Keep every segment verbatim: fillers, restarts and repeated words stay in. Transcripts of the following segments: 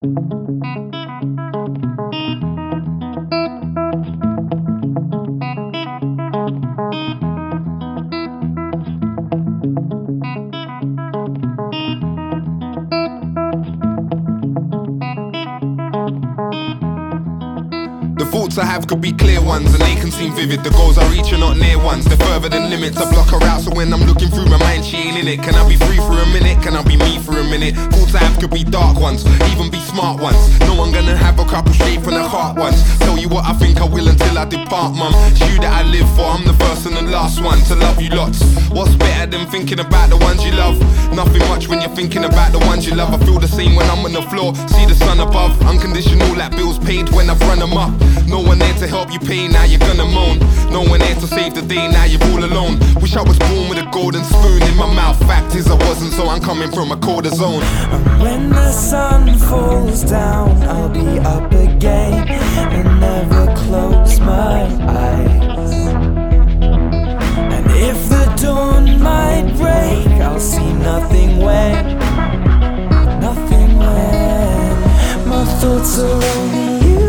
The thoughts I have could be clear ones, and they can seem vivid. The goals I reach are not near ones, they're further than limits. I block her out, so when I'm looking through my mind, she ain't in it. Can I be free for a minute? Can I be me for a minute? Thoughts I have could be dark ones, even be smart ones. No one gonna have a couple straight from the heart ones. Tell you what I think I will until I depart, mum. It's you that I live for, I'm the first and the last one to love you lots. What's better than thinking about the ones you love? Nothing much when you're thinking about the ones you love. I feel the same when I'm on the floor, see the sun above. Unconditional like bills paid when I've run them up. No one there to help you pay, now you're gonna moan. No one there to save the day, now you're all alone. Wish I was born with a golden spoon in my mouth. Fact is I wasn't, so I'm coming from a colder zone. And when the sun falls down, I'll be up again and never close my eyes. And if the dawn might break, I'll see nothing when, nothing when my thoughts are only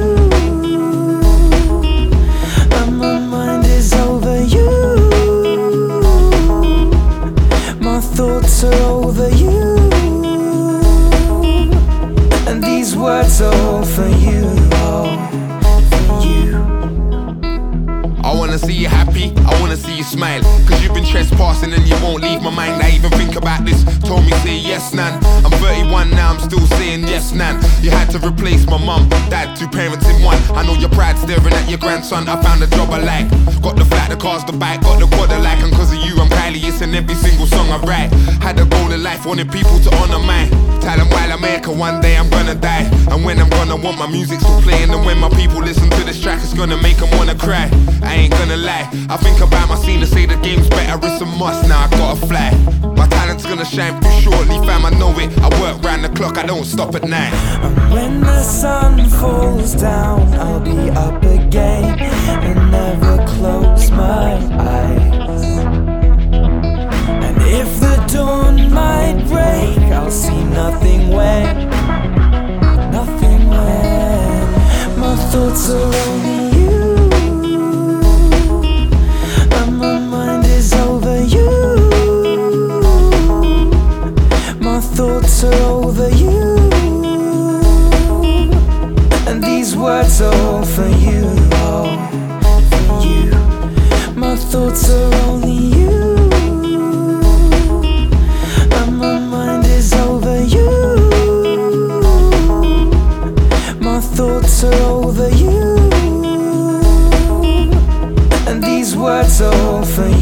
thoughts are over you, and these words are all for you, all for you. I wanna see you happy, I wanna see you smile, cause you've been trespassing and you won't leave my mind. I even think about this, told me say yes, nan. I'm thirty-one now, I'm still saying yes, nan. You had to replace my mum, dad, two parents in one. I know your pride staring at your grandson. I found a job I like, got the flat, the cars, the bike, got the quad I like. And cause of you I'm Kylie, it's in every single song I write. Had a goal in life, wanted people to honour mine. Tell them while I make it, one day I'm gonna die. And when I'm gonna want my music still playing, and when my people listen to this track, it's gonna make them wanna cry. I ain't gonna lie, I think about my scene to say the game's better, it's a must, now I gotta fly. My talent's gonna shine through shortly, fam, I know it. I work round the clock, I don't stop at night. And when the sun falls down, I'll be up again and never close my eyes. And if the dawn might break, I'll see nothing when, nothing when my thoughts are only you, and my mind is over you. My thoughts are over you, and these words are all for you, all for you. My thoughts are only you, and my mind is over you. My thoughts are over you, and these words are all for you.